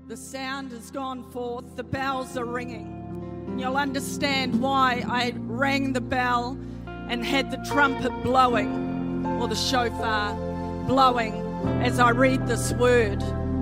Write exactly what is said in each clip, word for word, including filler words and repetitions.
The sound has gone forth, the bells are ringing. And you'll understand why I rang the bell and had the trumpet blowing, or the shofar blowing, as I read this word.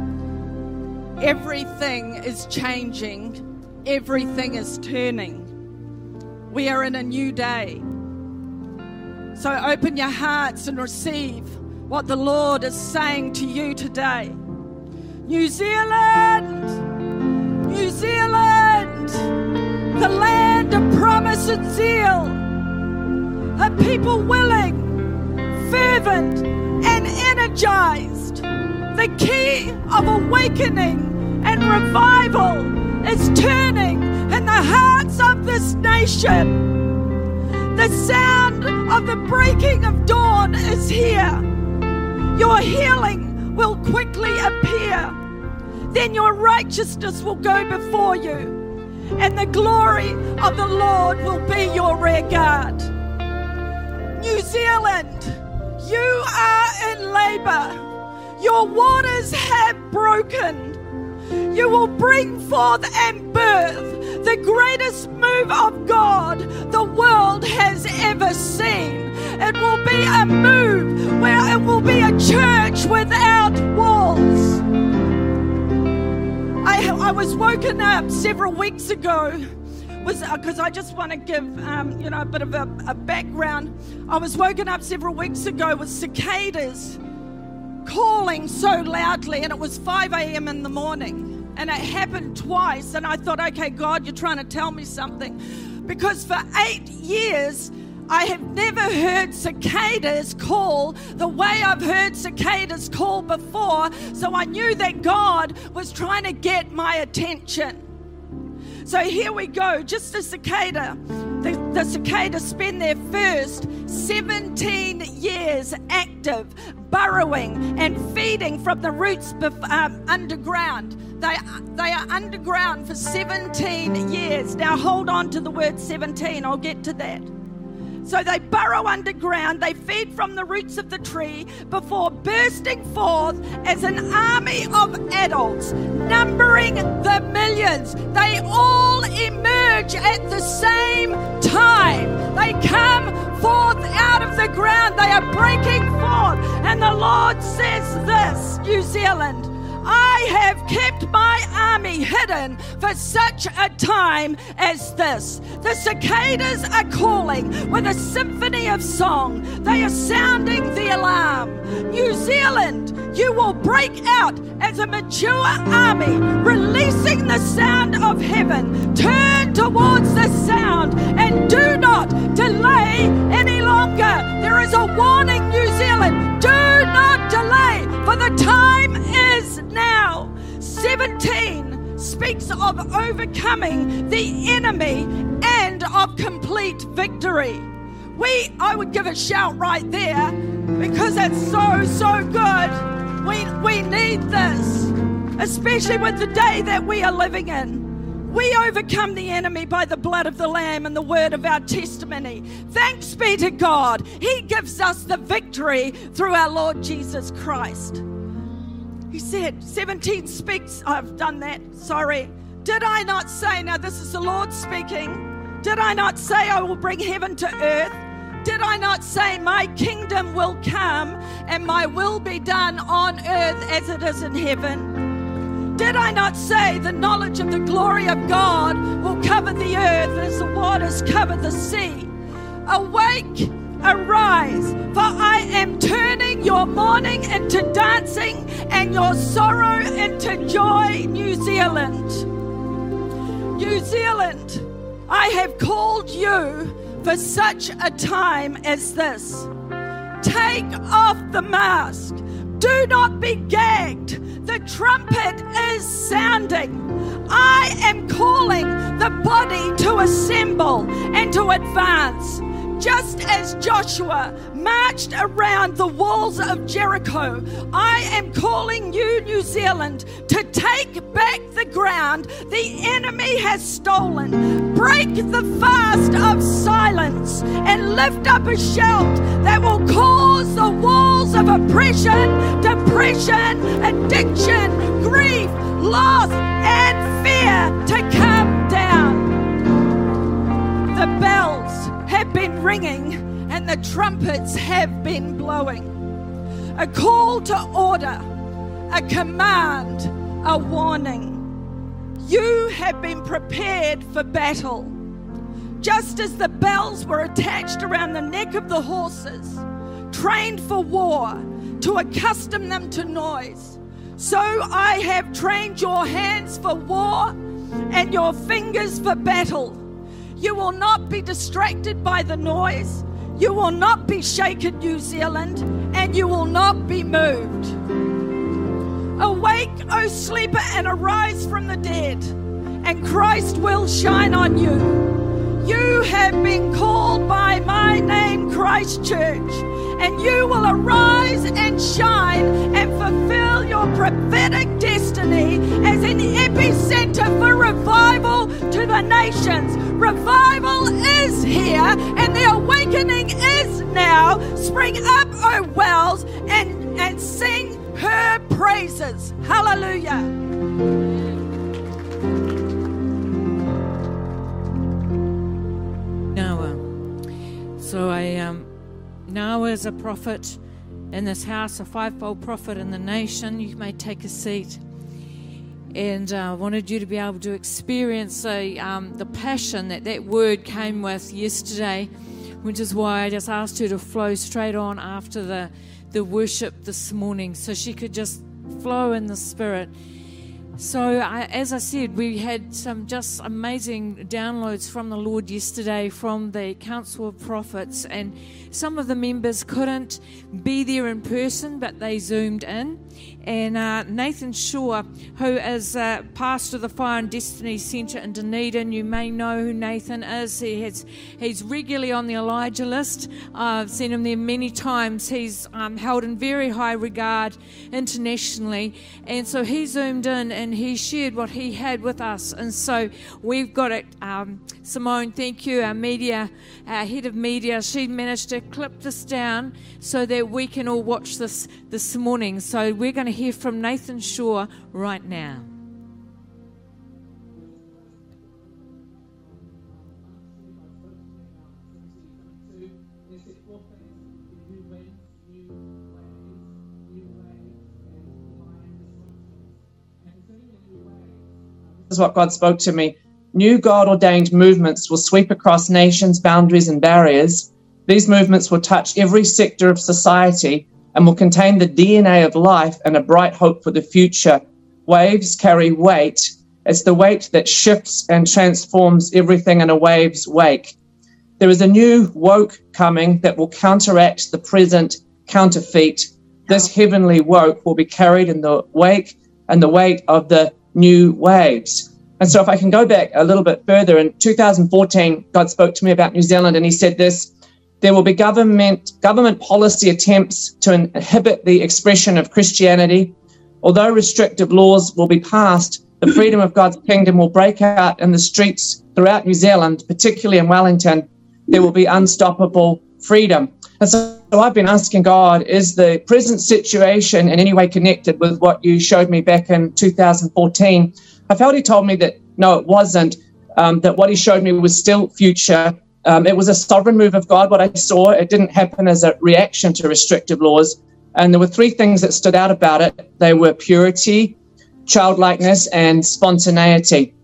Everything is changing, everything is turning. We are in a new day. So open your hearts and receive what the Lord is saying to you today. New Zealand, New Zealand, the land of promise and zeal, a people willing, fervent, and energized. The key of awakening and revival is turning in the hearts of this nation. The sound of the breaking of dawn is here. Your healing will quickly appear. Then your righteousness will go before you, and the glory of the Lord will be your rear guard. New Zealand, you are in labor. Your waters have broken. You will bring forth and birth the greatest move of God the world has ever seen. It will be a move where it will be a church without walls. I, I was woken up several weeks ago, was because I just want to give um, you know a bit of a, a background. I was woken up several weeks ago with cicadas calling so loudly, and it was five a.m. in the morning. And it happened twice, and I thought, okay, God, you're trying to tell me something. Because for eight years, I have never heard cicadas call the way I've heard cicadas call before, so I knew that God was trying to get my attention. So here we go, just a cicada. The, the cicadas spend their first seventeen years active, burrowing and feeding from the roots bef- um, underground. They, they are underground for seventeen years. Now hold on to the word seventeen, I'll get to that. So they burrow underground, they feed from the roots of the tree before bursting forth as an army of adults, numbering the millions. They all emerge at the same time. They come forth out of the ground. They are breaking forth. And the Lord says this, New Zealand, I have kept my army hidden for such a time as this. The cicadas are calling with a symphony of song. They are sounding the alarm. New Zealand, you will break out as a mature army, releasing the sound of heaven. Turn towards the sound and do not delay any longer. There is a warning, New Zealand. Do not delay, for the time is now. seventeen speaks of overcoming the enemy and of complete victory. We, I would give a shout right there, because it's so, so good. We, we need this, especially with the day that we are living in. We overcome the enemy by the blood of the Lamb and the word of our testimony. Thanks be to God. He gives us the victory through our Lord Jesus Christ. He said, seventeen speaks, I've done that, sorry. Did I not say, now this is the Lord speaking, did I not say I will bring heaven to earth? Did I not say my kingdom will come and my will be done on earth as it is in heaven? Did I not say the knowledge of the glory of God will cover the earth as the waters cover the sea? Awake, arise, for I am turning your mourning into dancing and your sorrow into joy, New Zealand. New Zealand, I have called you for such a time as this. Take off the mask. Do not be gagged. The trumpet is sounding. I am calling the body to assemble and to advance. Just as Joshua marched around the walls of Jericho, I am calling you, New Zealand, to take back the ground the enemy has stolen. Break the fast of silence and lift up a shout that will cause the walls of oppression, depression, addiction, grief, loss, and fear to come down. The bells have been ringing and the trumpets have been blowing. A call to order, a command, a warning. You have been prepared for battle. Just as the bells were attached around the neck of the horses, trained for war to accustom them to noise, so I have trained your hands for war and your fingers for battle. You will not be distracted by the noise. You will not be shaken, New Zealand, and you will not be moved. Awake, O sleeper, and arise from the dead, and Christ will shine on you. You have been called by my name, Christ Church, and you will arise and shine and fulfill your prophetic destiny as an epicenter for revival to the nations. Revival is here, and the awakening is now. Spring up, O wells, and, and sing her praises. Hallelujah. Noah. So I um, Noah is a prophet in this house, a fivefold prophet in the nation. You may take a seat. And I uh, wanted you to be able to experience a, um, the passion that that word came with yesterday, which is why I just asked her to flow straight on after the, the worship this morning, so she could just flow in the Spirit. So I, as I said, we had some just amazing downloads from the Lord yesterday from the Council of Prophets, and some of the members couldn't be there in person, but they zoomed in. And uh, Nathan Shaw, who is uh, pastor of the Fire and Destiny Centre in Dunedin, you may know who Nathan is. He has, he's regularly on the Elijah list. I've seen him there many times. He's um, held in very high regard internationally. And so he zoomed in and he shared what he had with us. And so we've got it. Um, Simone, thank you, our media, our head of media. She managed to clip this down so that we can all watch this this morning. So we're going to hear from Nathan Shaw right now. This is what God spoke to me. New God-ordained movements will sweep across nations, boundaries, and barriers. These movements will touch every sector of society and will contain the D N A of life and a bright hope for the future. Waves carry weight. It's the weight that shifts and transforms everything in a wave's wake. There is a new woke coming that will counteract the present counterfeit. This heavenly woke will be carried in the wake and the weight of the new waves. And so if I can go back a little bit further, in two thousand fourteen, God spoke to me about New Zealand, and he said this: there will be government government policy attempts to inhibit the expression of Christianity. Although restrictive laws will be passed, the freedom of God's kingdom will break out in the streets throughout New Zealand, particularly in Wellington. There will be unstoppable freedom. And so I've been asking God, is the present situation in any way connected with what you showed me back in two thousand fourteen? I felt he told me that no, it wasn't, um, that what he showed me was still future. Um, it was a sovereign move of God, what I saw. It didn't happen as a reaction to restrictive laws. And there were three things that stood out about it. They were purity, childlikeness, and spontaneity.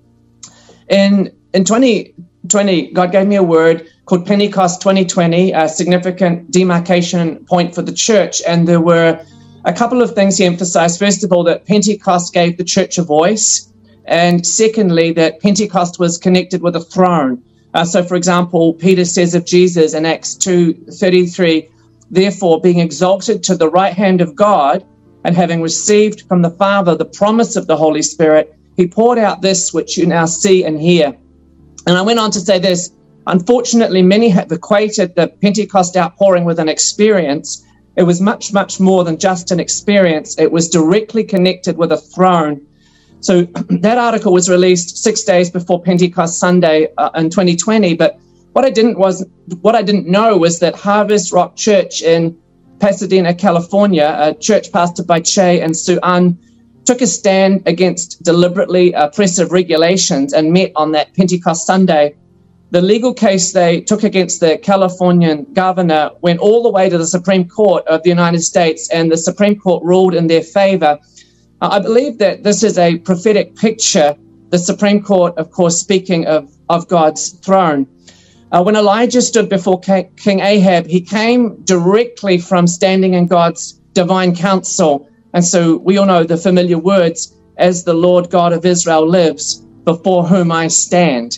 In, in twenty twenty, God gave me a word called Pentecost twenty twenty, a significant demarcation point for the church. And there were a couple of things he emphasized. First of all, that Pentecost gave the church a voice. And secondly, that Pentecost was connected with a throne. Uh, so, for example, Peter says of Jesus in Acts two thirty-three, therefore, being exalted to the right hand of God, and having received from the Father the promise of the Holy Spirit, he poured out this which you now see and hear. And I went on to say this: unfortunately, many have equated the Pentecost outpouring with an experience. It was much, much more than just an experience. It was directly connected with a throne. So that article was released six days before Pentecost Sunday uh, in twenty twenty. But what I didn't was what I didn't know was that Harvest Rock Church in Pasadena, California, a church pastored by Che and Sue Ann, took a stand against deliberately oppressive regulations and met on that Pentecost Sunday. The legal case they took against the Californian governor went all the way to the Supreme Court of the United States, and the Supreme Court ruled in their favor. Uh, I believe that this is a prophetic picture, the Supreme Court, of course, speaking of, of God's throne. Uh, when Elijah stood before King Ahab, he came directly from standing in God's divine counsel. And so we all know the familiar words, as the Lord God of Israel lives, before whom I stand.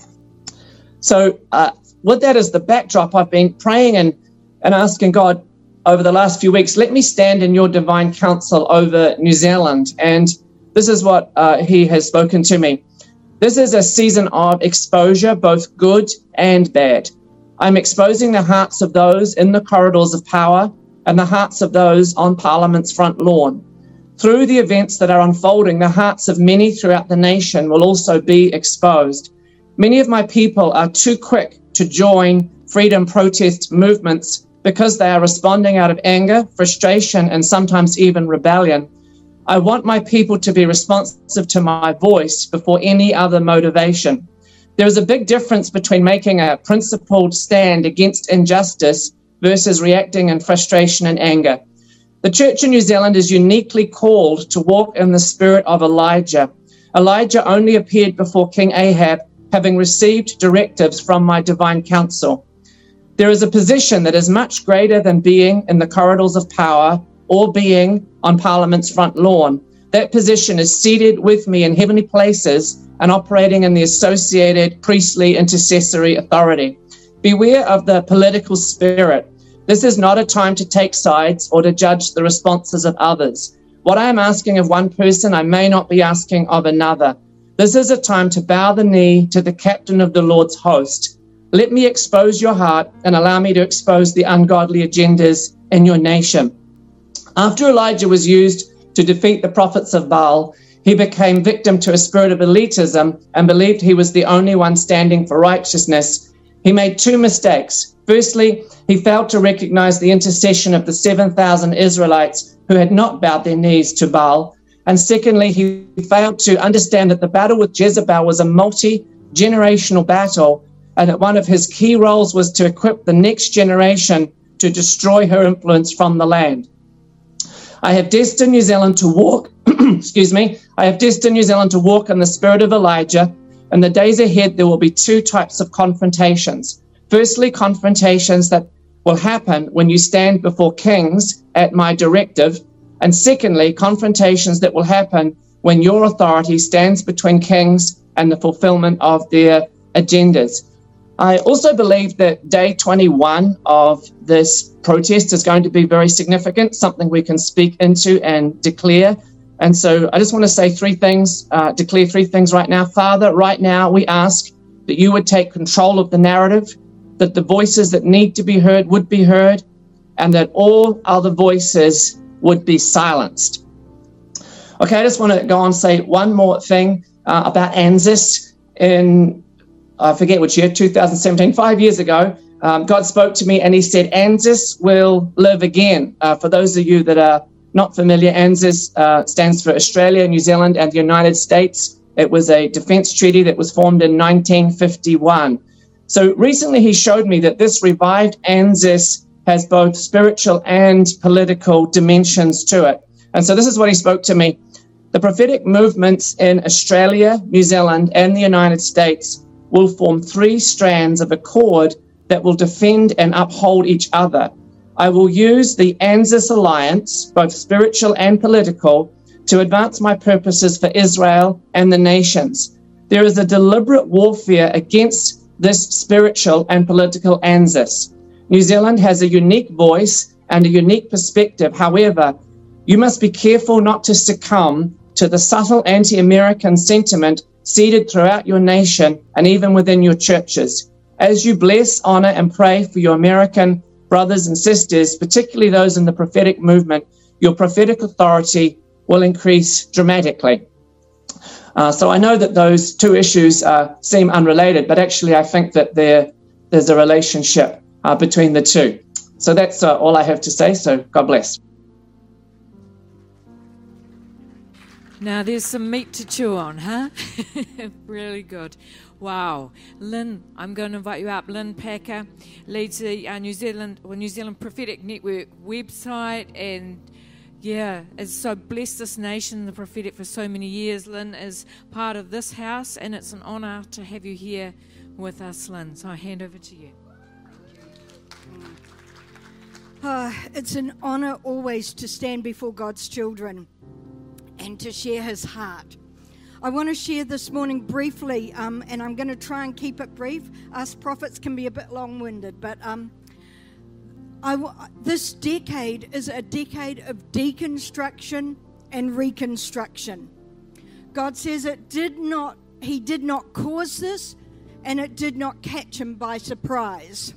So uh, with that as the backdrop, I've been praying and, and asking God over the last few weeks, let me stand in your divine counsel over New Zealand. And this is what uh, he has spoken to me. This is a season of exposure, both good and bad. I'm exposing the hearts of those in the corridors of power and the hearts of those on Parliament's front lawn. Through the events that are unfolding, the hearts of many throughout the nation will also be exposed. Many of my people are too quick to join freedom protest movements because they are responding out of anger, frustration, and sometimes even rebellion. I want my people to be responsive to my voice before any other motivation. There is a big difference between making a principled stand against injustice versus reacting in frustration and anger. The church in New Zealand is uniquely called to walk in the spirit of Elijah. Elijah only appeared before King Ahab, having received directives from my divine counsel. There is a position that is much greater than being in the corridors of power or being on Parliament's front lawn. That position is seated with me in heavenly places and operating in the associated priestly intercessory authority. Beware of the political spirit. This is not a time to take sides or to judge the responses of others. What I am asking of one person, I may not be asking of another. This is a time to bow the knee to the captain of the Lord's host. Let me expose your heart and allow me to expose the ungodly agendas in your nation. After Elijah was used to defeat the prophets of Baal, he became victim to a spirit of elitism and believed he was the only one standing for righteousness. He made two mistakes. Firstly, he failed to recognize the intercession of the seven thousand Israelites who had not bowed their knees to Baal. And secondly, he failed to understand that the battle with Jezebel was a multi-generational battle, and that one of his key roles was to equip the next generation to destroy her influence from the land. I have destined New Zealand to walk, excuse me, I have destined New Zealand to walk in the spirit of Elijah. In the days ahead, there will be two types of confrontations. Firstly, confrontations that will happen when you stand before kings at my directive. And secondly, confrontations that will happen when your authority stands between kings and the fulfillment of their agendas. I also believe that day twenty-one of this protest is going to be very significant, something we can speak into and declare. And so I just want to say three things, uh, declare three things right now. Father, right now we ask that you would take control of the narrative, that the voices that need to be heard would be heard, and that all other voices would be silenced. Okay, I just want to go on and say one more thing uh, about ANZUS. In, I forget which year, two thousand seventeen, five years ago, um, God spoke to me and he said, ANZUS will live again. Uh, for those of you that are not familiar, ANZUS uh, stands for Australia, New Zealand, and the United States. It was a defense treaty that was formed in nineteen fifty-one. So recently he showed me that this revived ANZUS has both spiritual and political dimensions to it. And so this is what he spoke to me. The prophetic movements in Australia, New Zealand, and the United States will form three strands of a cord that will defend and uphold each other. I will use the ANZUS alliance, both spiritual and political, to advance my purposes for Israel and the nations. There is a deliberate warfare against this spiritual and political ANZUS. New Zealand has a unique voice and a unique perspective. However, you must be careful not to succumb to the subtle anti-American sentiment seeded throughout your nation and even within your churches. As you bless, honor, and pray for your American brothers and sisters, particularly those in the prophetic movement, your prophetic authority will increase dramatically. Uh, so I know that those two issues uh, seem unrelated, but actually I think that there, there's a relationship uh, between the two. So that's uh, all I have to say, so God bless. Now there's some meat to chew on, huh? Really good. Wow. Lynn, I'm going to invite you up. Lynn Packer leads the uh, New Zealand well, New Zealand Prophetic Network website, and yeah, has so blessed this nation, the prophetic, for so many years. Lynn is part of this house, and it's an honour to have you here with us, Lynn. So I hand over to you. Uh, it's an honour always to stand before God's children and to share his heart. I want to share this morning briefly, um, and I'm going to try and keep it brief. Us prophets can be a bit long-winded, but um, I w- this decade is a decade of deconstruction and reconstruction. God says it did not, he did not cause this, and it did not catch him by surprise.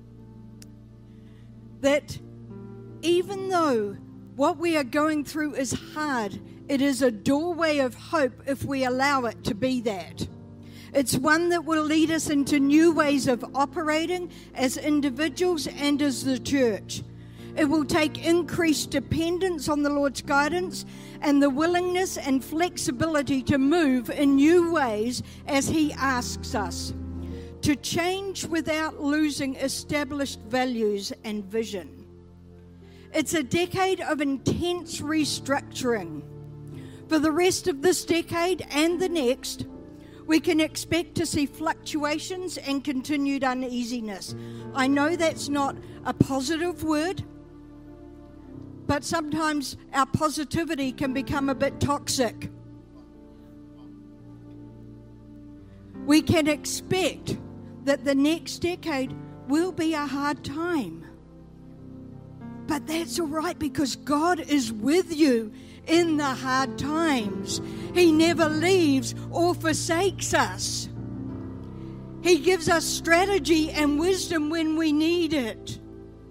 That even though what we are going through is hard, it is a doorway of hope if we allow it to be that. It's one that will lead us into new ways of operating as individuals and as the church. It will take increased dependence on the Lord's guidance and the willingness and flexibility to move in new ways as he asks us. To change without losing established values and vision. It's a decade of intense restructuring. For the rest of this decade and the next, we can expect to see fluctuations and continued uneasiness. I know that's not a positive word, but sometimes our positivity can become a bit toxic. We can expect that the next decade will be a hard time. But that's all right, because God is with you in the hard times. He never leaves or forsakes us. He gives us strategy and wisdom when we need it.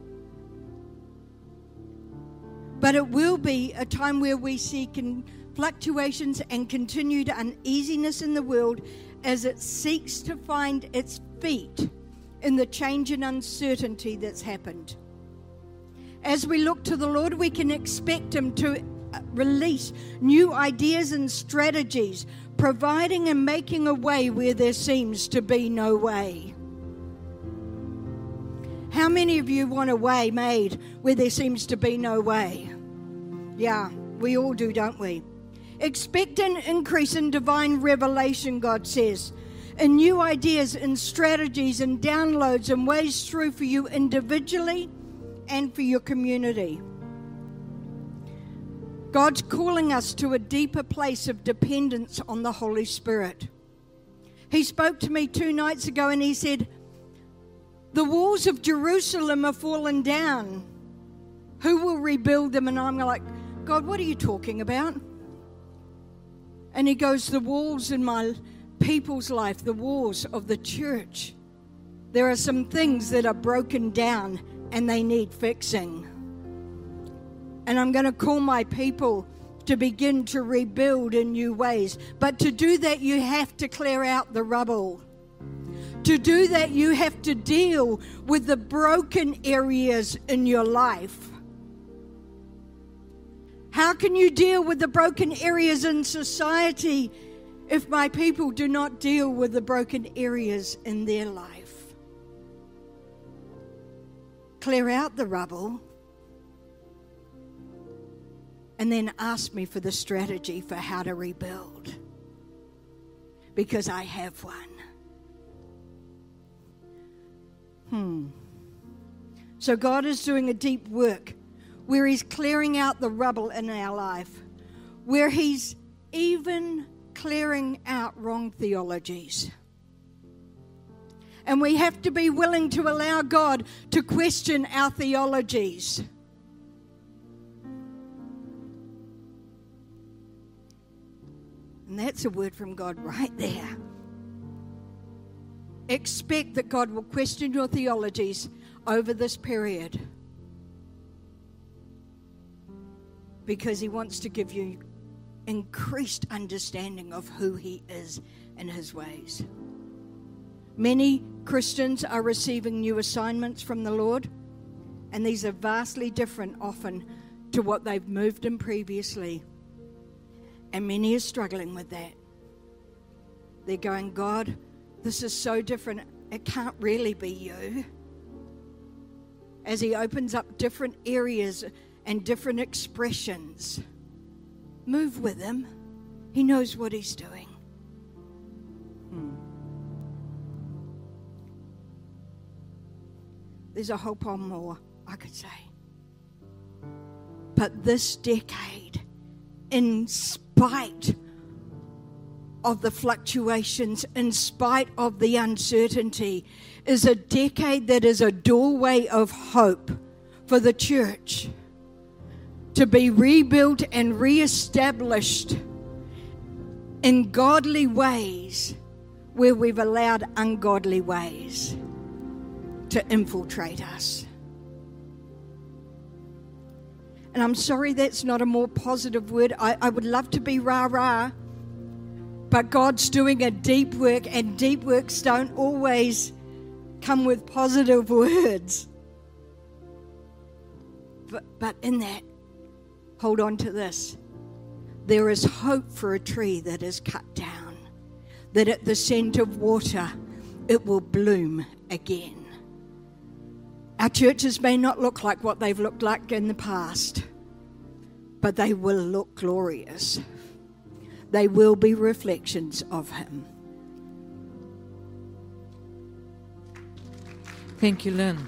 But it will be a time where we see con- fluctuations and continued uneasiness in the world as it seeks to find its feet in the change and uncertainty that's happened. As we look to the Lord, we can expect him to release new ideas and strategies, providing and making a way where there seems to be no way. How many of you want a way made where there seems to be no way? Yeah, we all do, don't we? Expect an increase in divine revelation, God says, and new ideas and strategies and downloads and ways through for you individually and for your community. God's calling us to a deeper place of dependence on the Holy Spirit. He spoke to me two nights ago and he said, the walls of Jerusalem are fallen down. Who will rebuild them? And I'm like, God, what are you talking about? And he goes, the walls in my people's life, the walls of the church. There are some things that are broken down and they need fixing. And I'm going to call my people to begin to rebuild in new ways. But to do that, you have to clear out the rubble. To do that, you have to deal with the broken areas in your life. How can you deal with the broken areas in society if my people do not deal with the broken areas in their life? Clear out the rubble, and then ask me for the strategy for how to rebuild, because I have one. Hmm. So God is doing a deep work where he's clearing out the rubble in our life, where he's even clearing out wrong theologies. And we have to be willing to allow God to question our theologies. And that's a word from God right there. Expect that God will question your theologies over this period, because he wants to give you increased understanding of who he is and his ways. Many Christians are receiving new assignments from the Lord, and these are vastly different often to what they've moved in previously. And many are struggling with that. They're going, God, this is so different. It can't really be you. As he opens up different areas and different expressions, move with him. He knows what he's doing. Hmm. There's a whole pile more I could say. But this decade, in spite of the fluctuations, in spite of the uncertainty, is a decade that is a doorway of hope for the church to be rebuilt and reestablished in godly ways where we've allowed ungodly ways to infiltrate us. And I'm sorry that's not a more positive word. I, I would love to be rah-rah, but God's doing a deep work, and deep works don't always come with positive words. But, but in that, hold on to this. There is hope for a tree that is cut down, that at the scent of water, it will bloom again. Our churches may not look like what they've looked like in the past, but they will look glorious. They will be reflections of him. Thank you, Lynn.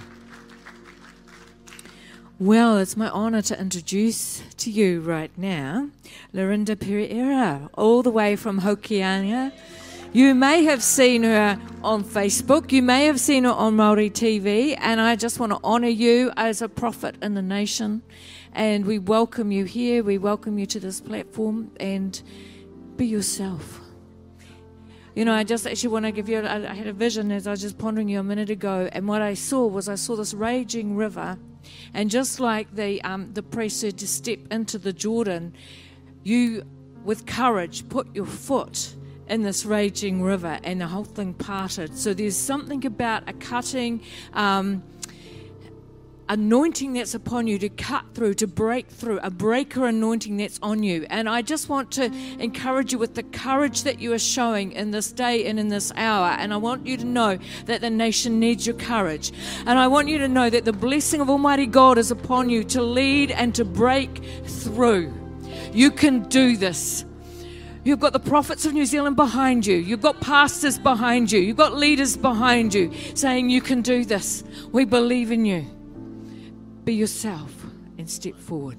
Well, it's my honour to introduce to you right now Lorinda Pereira, all the way from Hokianga. You may have seen her on Facebook. You may have seen her on Māori T V. And I just want to honour you as a prophet in the nation. And we welcome you here. We welcome you to this platform. And be yourself. You know, I just actually want to give you, I had a vision as I was just pondering you a minute ago. And what I saw was I saw this raging river. And just like the, um, the priest said to step into the Jordan, you, with courage, put your foot in this raging river, and the whole thing parted. So there's something about a cutting um, anointing that's upon you to cut through, to break through, a breaker anointing that's on you. And I just want to encourage you with the courage that you are showing in this day and in this hour. And I want you to know that the nation needs your courage. And I want you to know that the blessing of Almighty God is upon you to lead and to break through. You can do this. You've got the prophets of New Zealand behind you. You've got pastors behind you. You've got leaders behind you saying you can do this. We believe in you. Be yourself and step forward.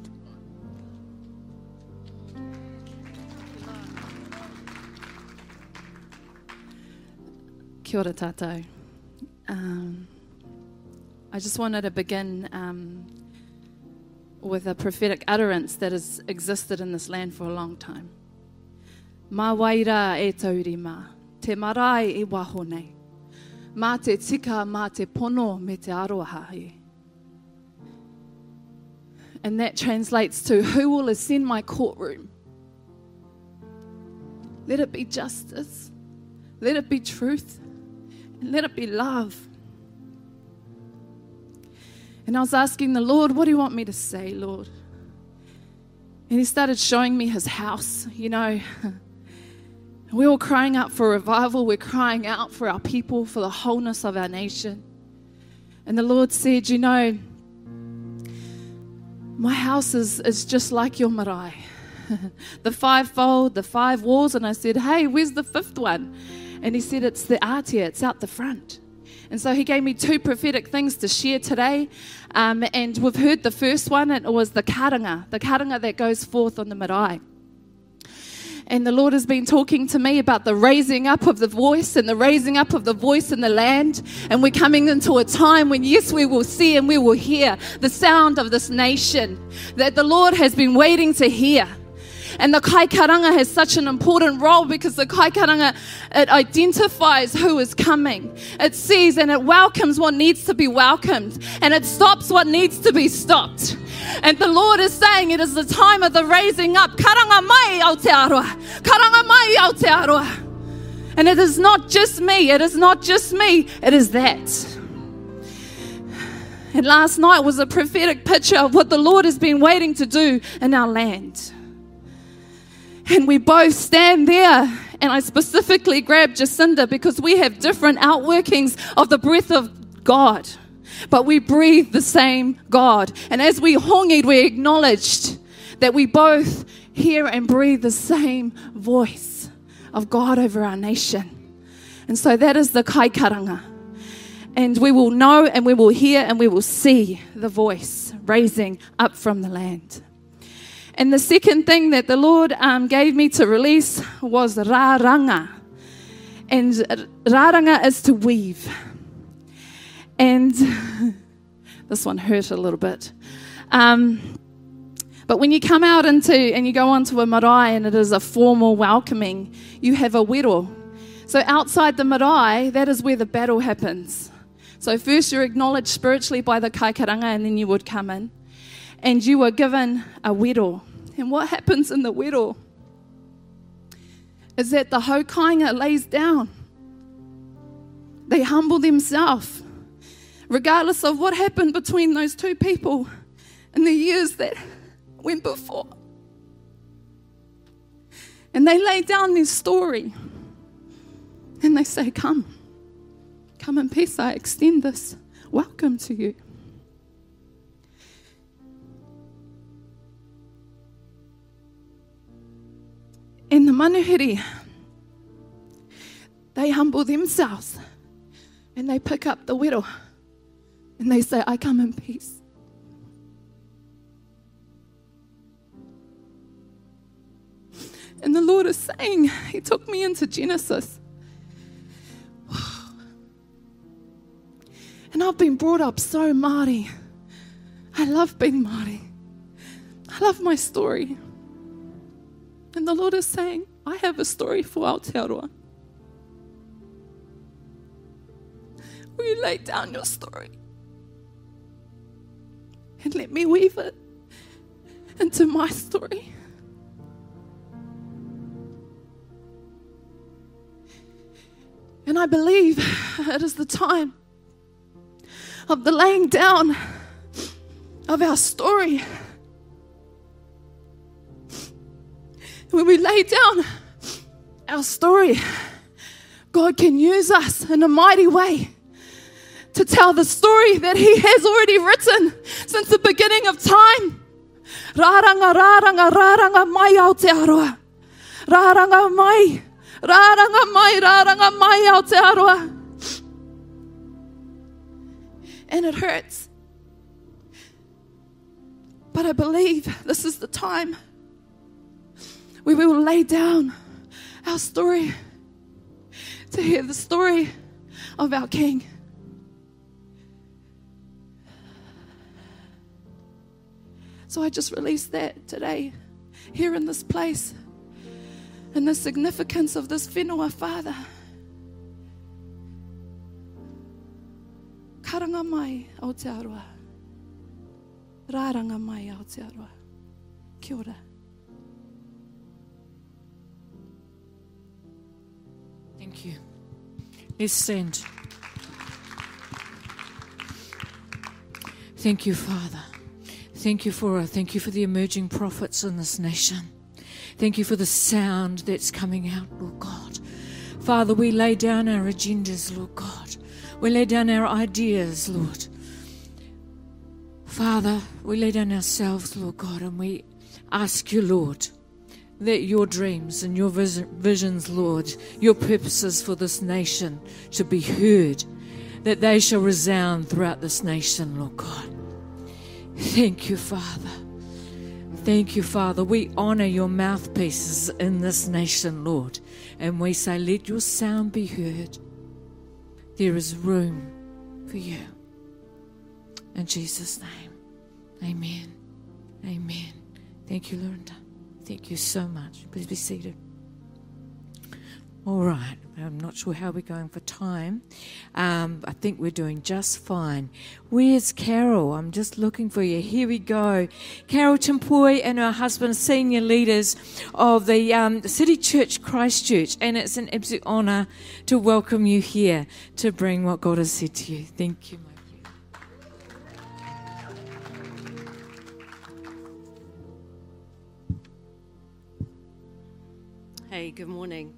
Kia ora tātou. Um, I just wanted to begin um, with a prophetic utterance that has existed in this land for a long time. Mā waira e taurima, te marae e waho nei. Mā te tika, mā te pono me te aroha e. And that translates to, who will ascend my courtroom? Let it be justice. Let it be truth. And let it be love. And I was asking the Lord, what do you want me to say, Lord? And he started showing me his house, you know. We're all crying out for revival. We're crying out for our people, for the wholeness of our nation. And the Lord said, you know, my house is, is just like your marae. The fivefold, the five walls. And I said, hey, where's the fifth one? And he said, it's the atia, it's out the front. And so he gave me two prophetic things to share today. Um, and we've heard the first one. It was the karanga, the karanga that goes forth on the marae. And the Lord has been talking to me about the raising up of the voice and the raising up of the voice in the land. And we're coming into a time when, yes, we will see and we will hear the sound of this nation that the Lord has been waiting to hear. And the kai karanga has such an important role because the kai karanga, it identifies who is coming. It sees and it welcomes what needs to be welcomed. And it stops what needs to be stopped. And the Lord is saying it is the time of the raising up. Karanga mai au te aroa. Karanga mai au te aroa. And it is not just me. It is not just me. It is that. And last night was a prophetic picture of what the Lord has been waiting to do in our land. And we both stand there, and I specifically grabbed Jacinda because we have different outworkings of the breath of God, but we breathe the same God. And as we hongied, we acknowledged that we both hear and breathe the same voice of God over our nation. And so that is the kaikaranga. And we will know and we will hear and we will see the voice raising up from the land. And the second thing that the Lord um, gave me to release was rāranga. And rāranga is to weave. And this one hurt a little bit. Um, but when you come out into and you go onto a marae and it is a formal welcoming, you have a wero. So outside the marae, that is where the battle happens. So first you're acknowledged spiritually by the kaikaranga, and then you would come in. And you were given a wero. And what happens in the wero is that the haukainga lays down. They humble themselves, regardless of what happened between those two people in the years that went before. And they lay down their story. And they say, come, come in peace, I extend this welcome to you. In the manuhiri, they humble themselves and they pick up the wero and they say, I come in peace. And the Lord is saying, He took me into Genesis. And I've been brought up so Māori. I love being Māori. I love my story. And the Lord is saying, I have a story for Aotearoa. Will you lay down your story and let me weave it into my story? And I believe it is the time of the laying down of our story. When we lay down our story, God can use us in a mighty way to tell the story that He has already written since the beginning of time. Rāranga, rāranga, rāranga mai Aotearoa. Rāranga mai, rāranga mai, rāranga mai Aotearoa. And it hurts. But I believe this is the time where we will lay down our story to hear the story of our King. So I just released that today, here in this place, and the significance of this whenua Father. Karanga mai Aotearoa. Rāranga mai Aotearoa. Kia ora. Thank you. Let's stand. Thank you, Father. Thank you for thank you for the emerging prophets in this nation. Thank you for the sound that's coming out, Lord God. Father, we lay down our agendas, Lord God. We lay down our ideas, Lord. Father, we lay down ourselves, Lord God, and we ask you, Lord, that your dreams and your visions, Lord, your purposes for this nation should be heard, that they shall resound throughout this nation, Lord God. Thank you, Father. Thank you, Father. We honor your mouthpieces in this nation, Lord, and we say, let your sound be heard. There is room for you. In Jesus' name, amen. Amen. Thank you, Lorinda. Thank you so much. Please be seated. All right. I'm not sure how we're going for time. Um, I think we're doing just fine. Where's Carol? I'm just looking for you. Here we go. Carol Timpoi and her husband, senior leaders of the um, City Church Christchurch. And it's an absolute honour to welcome you here to bring what God has said to you. Thank you, my friend. Good morning.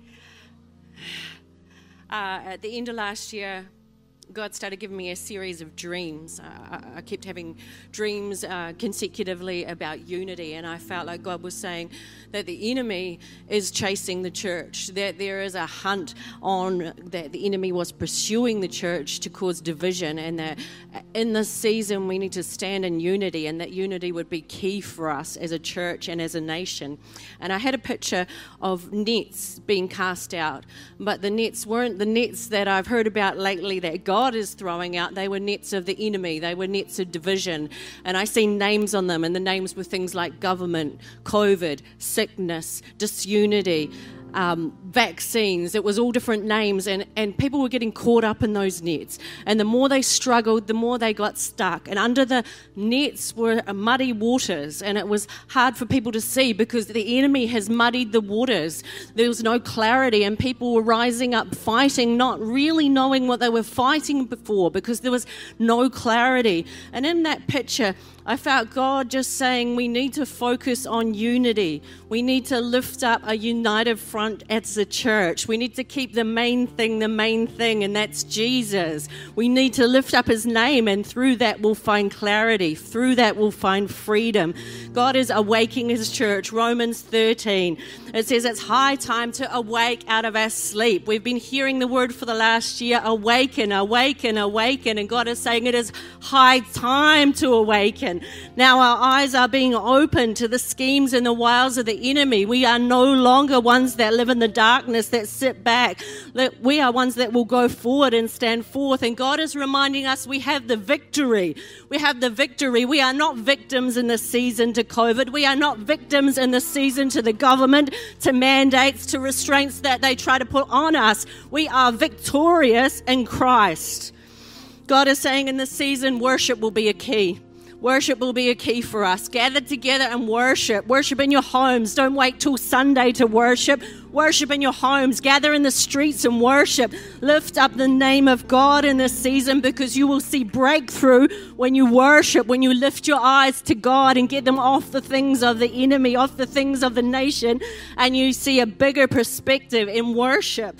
Uh, at the end of last year, God started giving me a series of dreams. Uh, I, I kept having dreams uh, consecutively about unity, and I felt like God was saying that the enemy is chasing the church, that there is a hunt on, that the enemy was pursuing the church to cause division, and that in this season we need to stand in unity, and that unity would be key for us as a church and as a nation. And I had a picture of nets being cast out, but the nets weren't the nets that I've heard about lately that God God is throwing out. They were nets of the enemy. They were nets of division. And I see names on them, and the names were things like government, COVID, sickness, disunity, um, vaccines. It was all different names, and, and people were getting caught up in those nets. And the more they struggled, the more they got stuck. And under the nets were muddy waters, and it was hard for people to see because the enemy has muddied the waters. There was no clarity, and people were rising up fighting, not really knowing what they were fighting before because there was no clarity. And in that picture, I felt God just saying we need to focus on unity. We need to lift up a united front as a church. We need to keep the main thing the main thing, and that's Jesus. We need to lift up his name, and through that we'll find clarity. Through that we'll find freedom. God is awaking his church. Romans thirteen, it says it's high time to awake out of our sleep. We've been hearing the word for the last year, awaken, awaken, awaken, and God is saying it is high time to awaken. Now our eyes are being opened to the schemes and the wiles of the enemy. We are no longer ones that live in the darkness, that sit back. We are ones that will go forward and stand forth. And God is reminding us we have the victory. We have the victory. We are not victims in this season to COVID. We are not victims in this season to the government, to mandates, to restraints that they try to put on us. We are victorious in Christ. God is saying in this season, worship will be a key. Worship will be a key for us. Gather together and worship. Worship in your homes. Don't wait till Sunday to worship. Worship in your homes. Gather in the streets and worship. Lift up the name of God in this season, because you will see breakthrough when you worship, when you lift your eyes to God and get them off the things of the enemy, off the things of the nation, and you see a bigger perspective in worship.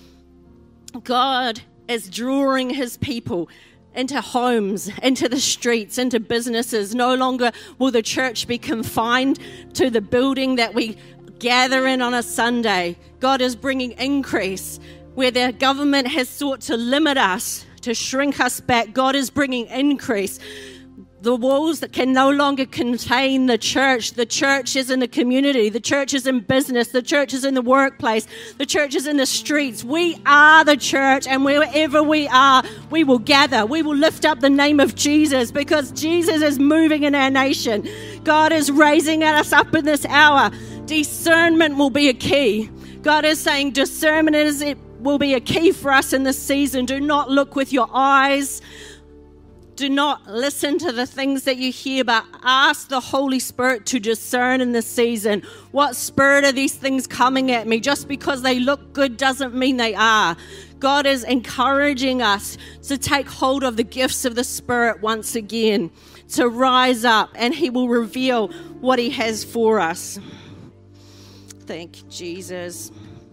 God is drawing his people into homes, into the streets, into businesses. No longer will the church be confined to the building that we gather in on a Sunday. God is bringing increase. Where the government has sought to limit us, to shrink us back, God is bringing increase. The walls that can no longer contain the church. The church is in the community. The church is in business. The church is in the workplace. The church is in the streets. We are the church, and wherever we are, we will gather. We will lift up the name of Jesus, because Jesus is moving in our nation. God is raising us up in this hour. Discernment will be a key. God is saying discernment is, it will be a key for us in this season. Do not look with your eyes. Do not listen to the things that you hear, but ask the Holy Spirit to discern in this season. What spirit are these things coming at me? Just because they look good doesn't mean they are. God is encouraging us to take hold of the gifts of the Spirit once again, to rise up, and he will reveal what he has for us. Thank you, Jesus.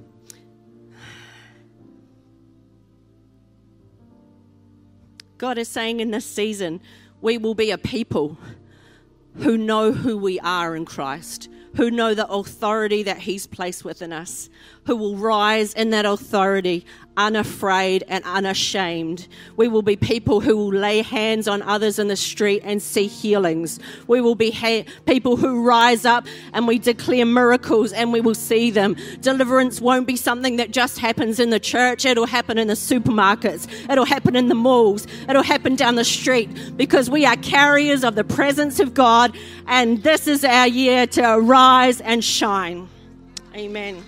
God is saying in this season, we will be a people who know who we are in Christ, who know the authority that he's placed within us, who will rise in that authority, unafraid and unashamed. We will be people who will lay hands on others in the street and see healings. We will be ha- people who rise up and we declare miracles and we will see them. Deliverance won't be something that just happens in the church. It'll happen in the supermarkets. It'll happen in the malls. It'll happen down the street, because we are carriers of the presence of God, and this is our year to arise and shine. Amen.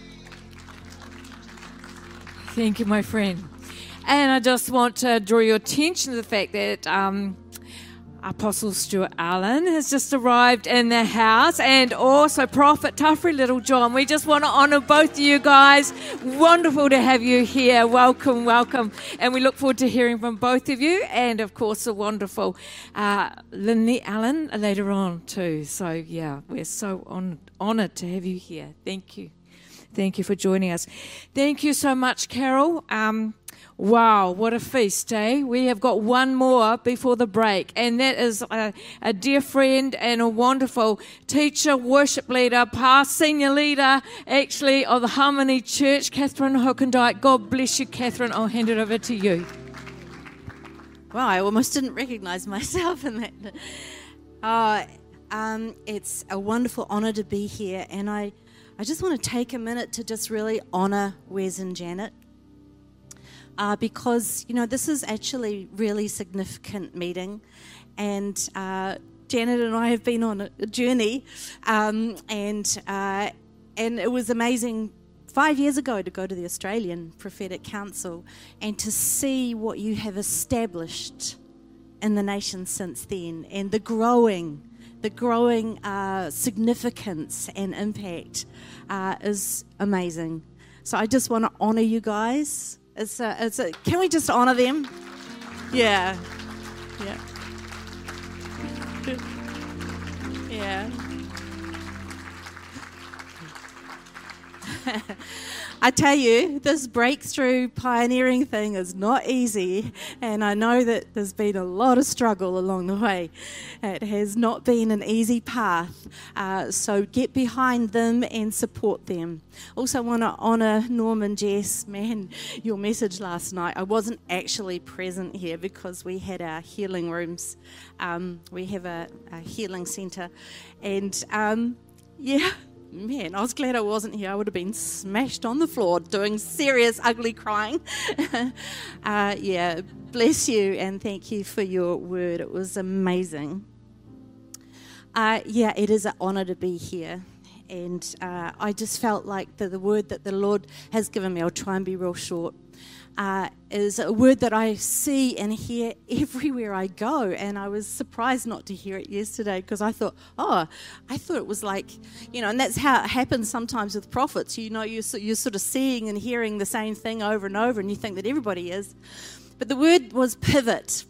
Thank you, my friend. And I just want to draw your attention to the fact that um, Apostle Stuart Allen has just arrived in the house, and also Prophet Tuffrey Little John. We just want to honour both of you guys. Wonderful to have you here. Welcome, welcome. And we look forward to hearing from both of you, and of course the wonderful uh, Lynley Allen later on too. So yeah, we're so on, honoured to have you here. Thank you. Thank you for joining us. Thank you so much, Carol. Um, wow, what a feast, eh? We have got one more before the break, and that is a, a dear friend and a wonderful teacher, worship leader, past senior leader, actually, of the Harmony Church, Catherine Hookendike. God bless you, Catherine. I'll hand it over to you. Wow, I almost didn't recognize myself in that. Uh, um, it's a wonderful honor to be here, and I, I just want to take a minute to just really honor Wes and Janet, uh, because, you know, this is actually really significant meeting, and uh, Janet and I have been on a, a journey, um, and uh, and it was amazing five years ago to go to the Australian Prophetic Council and to see what you have established in the nation since then, and the growing, the growing uh, significance and impact uh, is amazing. So I just want to honour you guys. It's a, it's a, can we just honour them? Yeah, yeah, yeah. I tell you, this breakthrough pioneering thing is not easy, and I know that there's been a lot of struggle along the way. It has not been an easy path, uh, so get behind them and support them. Also want to honour Norm and Jess. Man, your message last night, I wasn't actually present here because we had our healing rooms. Um, we have a, a healing centre, and um, yeah, man, I was glad I wasn't here. I would have been smashed on the floor doing serious, ugly crying. uh, yeah, bless you and thank you for your word. It was amazing. Uh, yeah, it is an honour to be here. And uh, I just felt like the, the word that the Lord has given me, I'll try and be real short, uh, is a word that I see and hear everywhere I go. And I was surprised not to hear it yesterday because I thought, oh, I thought it was like, you know, and that's how it happens sometimes with prophets. You know, you're, you're sort of seeing and hearing the same thing over and over and you think that everybody is. But the word was pivot.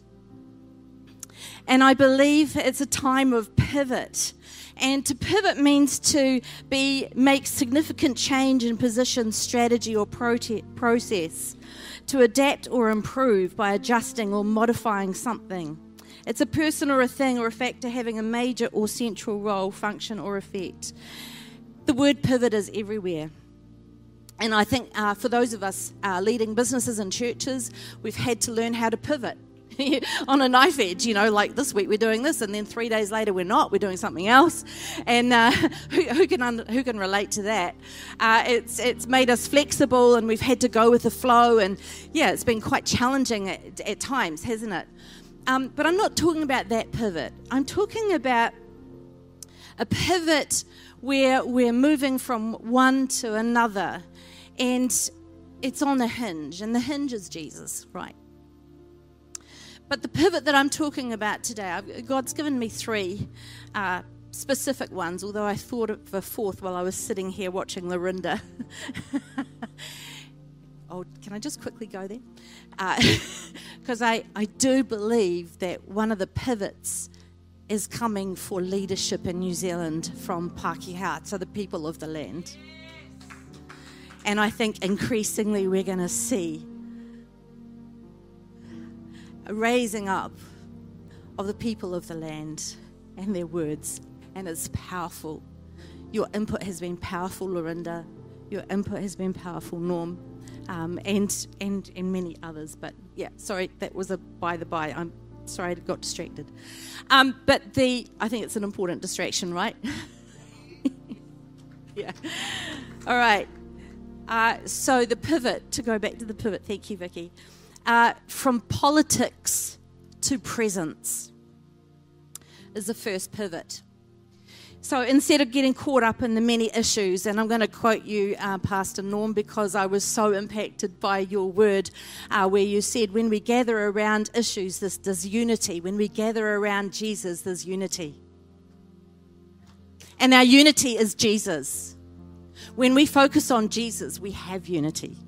And I believe it's a time of pivot. And to pivot means to be make significant change in position, strategy, or prote- process, to adapt or improve by adjusting or modifying something. It's a person or a thing or a factor having a major or central role, function, or effect. The word pivot is everywhere. And I think uh, for those of us uh, leading businesses and churches, we've had to learn how to pivot. On a knife edge, you know, like this week we're doing this, and then three days later we're not. We're doing something else, and uh, who, who can un- who can relate to that? Uh, it's it's made us flexible, and we've had to go with the flow, and yeah, it's been quite challenging at, at times, hasn't it? Um, but I'm not talking about that pivot. I'm talking about a pivot where we're moving from one to another, and it's on a hinge, and the hinge is Jesus, right? But the pivot that I'm talking about today, I've, God's given me three uh, specific ones, although I thought of a fourth while I was sitting here watching Lorinda. Oh, can I just quickly go there? Because uh, I, I do believe that one of the pivots is coming for leadership in New Zealand from Pākehā, so the people of the land. And I think increasingly we're going to see a raising up of the people of the land and their words, and it's powerful. Your input has been powerful, Lorinda. Your input has been powerful, Norm, um, and and and many others. But yeah, sorry, that was a by the by. I'm sorry I got distracted. Um, but the I think it's an important distraction, right? Yeah. All right. Uh, so the pivot, to go back to the pivot. Thank you, Vicky. Uh, from politics to presence is the first pivot. So instead of getting caught up in the many issues, and I'm going to quote you, uh, Pastor Norm, because I was so impacted by your word, uh, where you said, when we gather around issues, this, there's unity. When we gather around Jesus, there's unity. And our unity is Jesus. When we focus on Jesus, we have unity.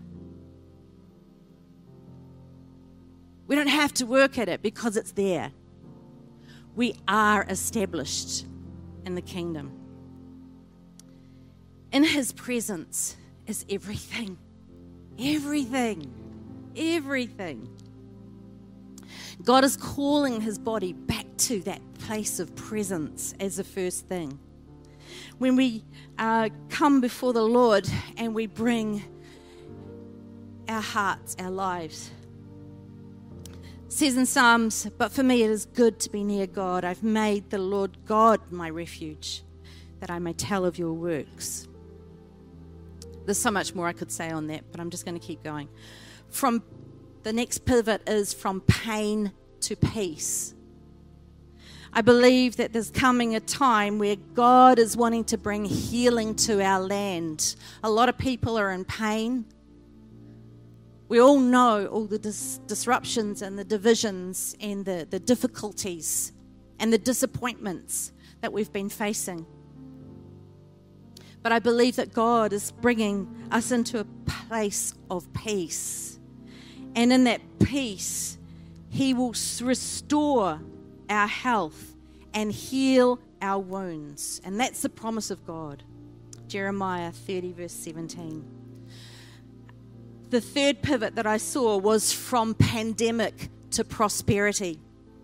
We don't have to work at it because it's there. We are established in the kingdom. In his presence is everything. Everything. Everything. God is calling his body back to that place of presence as the first thing. When we uh, come before the Lord and we bring our hearts, our lives. It says in Psalms, but for me it is good to be near God. I've made the Lord God my refuge, that I may tell of your works. There's so much more I could say on that, but I'm just going to keep going. From the next pivot is from pain to peace. I believe that there's coming a time where God is wanting to bring healing to our land. A lot of people are in pain. We all know all the dis- disruptions and the divisions and the, the difficulties and the disappointments that we've been facing. But I believe that God is bringing us into a place of peace. And in that peace, he will restore our health and heal our wounds. And that's the promise of God. Jeremiah thirty, verse seventeen. The third pivot that I saw was from pandemic to prosperity.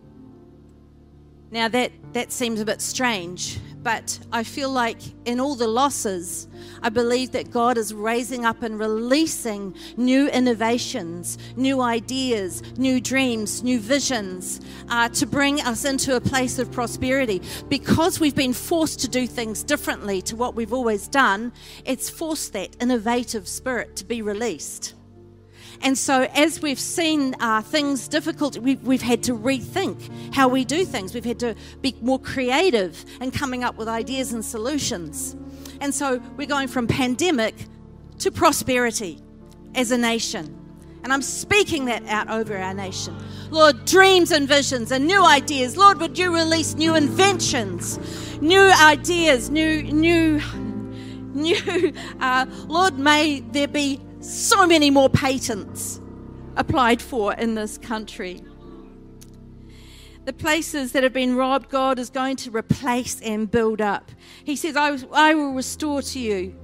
Now that, that seems a bit strange, but I feel like in all the losses, I believe that God is raising up and releasing new innovations, new ideas, new dreams, new visions uh, to bring us into a place of prosperity. Because we've been forced to do things differently to what we've always done, it's forced that innovative spirit to be released. And so as we've seen uh, things difficult, we've, we've had to rethink how we do things. We've had to be more creative in coming up with ideas and solutions. And so we're going from pandemic to prosperity as a nation. And I'm speaking that out over our nation. Lord, dreams and visions and new ideas. Lord, would you release new inventions, new ideas, new, new, new. Uh, Lord, may there be so many more patents applied for in this country. The places that have been robbed, God is going to replace and build up. He says, I, I will restore to you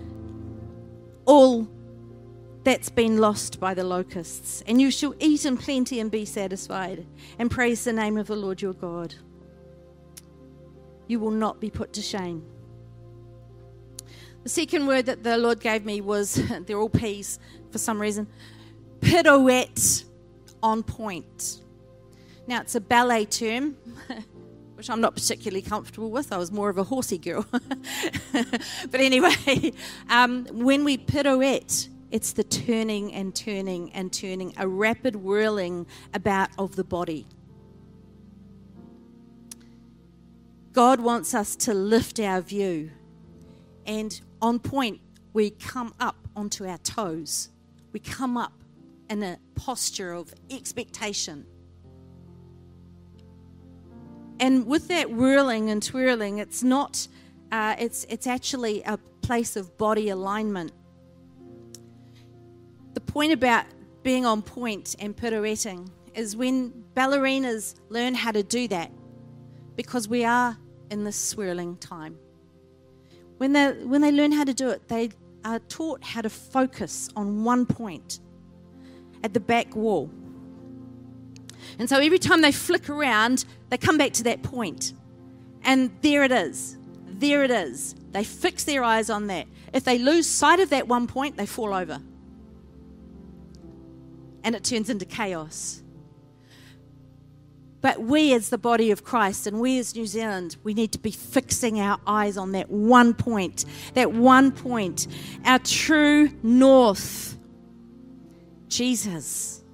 all that's been lost by the locusts, and you shall eat in plenty and be satisfied, and praise the name of the Lord your God. You will not be put to shame. The second word that the Lord gave me was, they're all P's for some reason, pirouette, on point. Now, it's a ballet term, which I'm not particularly comfortable with. I was more of a horsey girl. But anyway, um, when we pirouette, it's the turning and turning and turning, a rapid whirling about of the body. God wants us to lift our view. And on point, we come up onto our toes. We come up in a posture of expectation. And with that whirling and twirling, it's not, uh, it's, it's actually a place of body alignment. The point about being on point and pirouetting is when ballerinas learn how to do that, because we are in this swirling time. When they, when they learn how to do it, they are taught how to focus on one point at the back wall. And so every time they flick around, they come back to that point. And there it is. There it is. They fix their eyes on that. If they lose sight of that one point, they fall over. And it turns into chaos. But we as the body of Christ and we as New Zealand, we need to be fixing our eyes on that one point. That one point. Our true north. Jesus.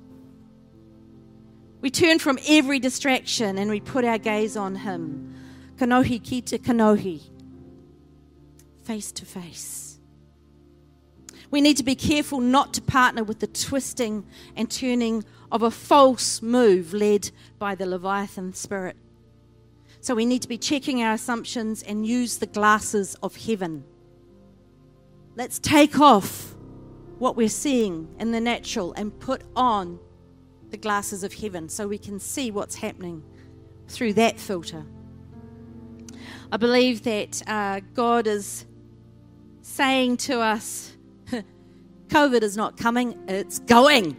We turn from every distraction and we put our gaze on him. Kanohi ki te kanohi. Face to face. We need to be careful not to partner with the twisting and turning of a false move led by the Leviathan spirit. So we need to be checking our assumptions and use the glasses of heaven. Let's take off what we're seeing in the natural and put on the glasses of heaven so we can see what's happening through that filter. I believe that uh, God is saying to us, COVID is not coming, it's going.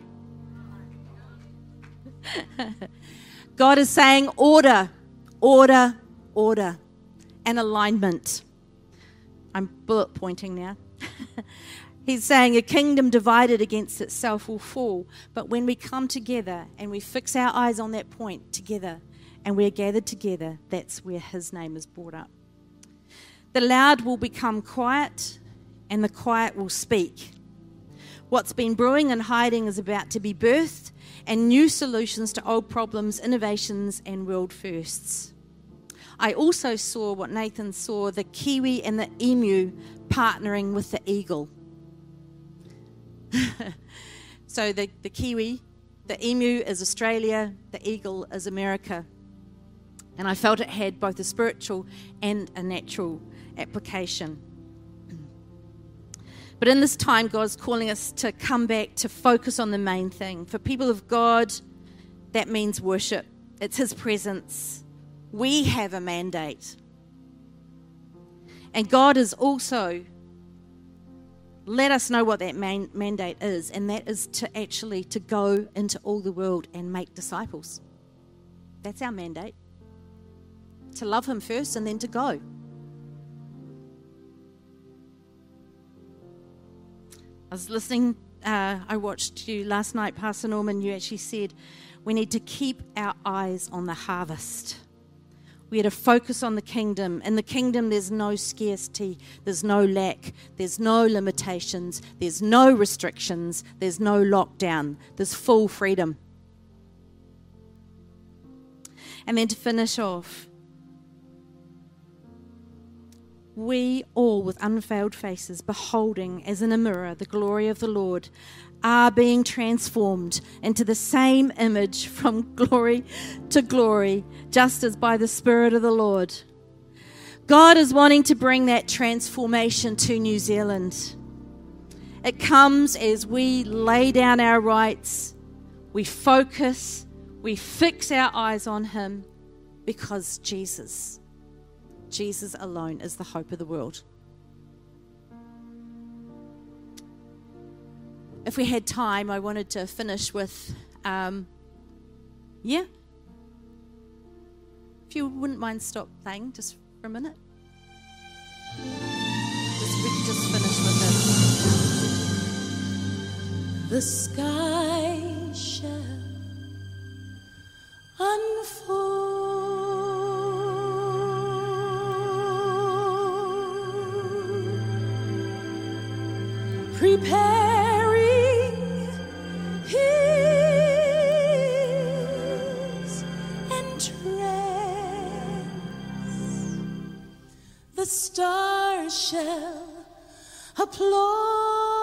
God is saying order, order, order, and alignment. I'm bullet pointing now. He's saying a kingdom divided against itself will fall. But when we come together and we fix our eyes on that point together and we're gathered together, that's where his name is brought up. The loud will become quiet and the quiet will speak. What's been brewing and hiding is about to be birthed, and new solutions to old problems, innovations and world firsts. I also saw what Nathan saw, the kiwi and the emu partnering with the eagle. So the, the kiwi, the emu is Australia, the eagle is America. And I felt it had both a spiritual and a natural application. But in this time, God's calling us to come back to focus on the main thing. For people of God, that means worship. It's his presence. We have a mandate. And God has also let us know what that man, mandate is, and that is to actually to go into all the world and make disciples. That's our mandate. To love him first and then to go. I was listening, uh, I watched you last night, Pastor Norman, you actually said we need to keep our eyes on the harvest. We had to focus on the kingdom. In the kingdom, there's no scarcity, there's no lack, there's no limitations, there's no restrictions, there's no lockdown, there's full freedom. And then to finish off, we all, with unveiled faces, beholding as in a mirror the glory of the Lord, are being transformed into the same image from glory to glory, just as by the Spirit of the Lord. God is wanting to bring that transformation to New Zealand. It comes as we lay down our rights, we focus, we fix our eyes on him, because Jesus, Jesus alone is the hope of the world. If we had time, I wanted to finish with, um, yeah. If you wouldn't mind stop playing just for a minute. Just, we could just finish with this. The sky shall unfold, preparing his entrance. The stars shall applaud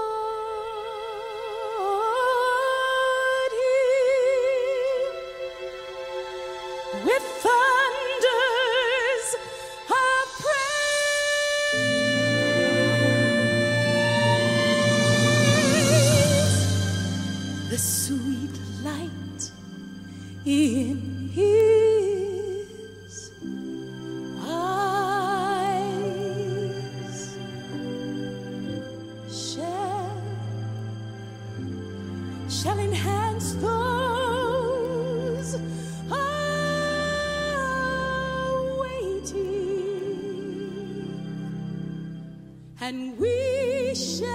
with thunders of praise, the sweet light in his eyes shall, shall enhance those and we shall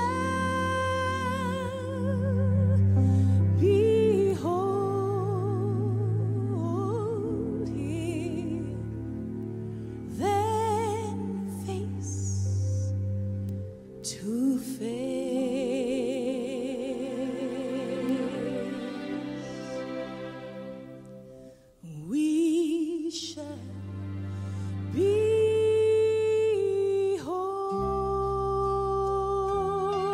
behold him, then face to face. We shall be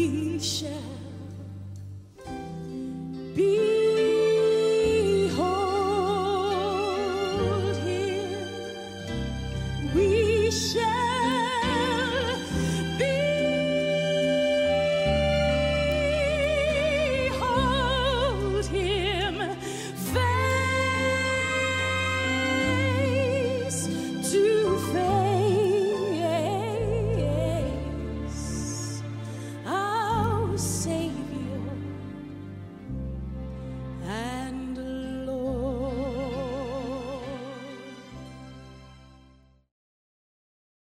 we shall behold him. We shall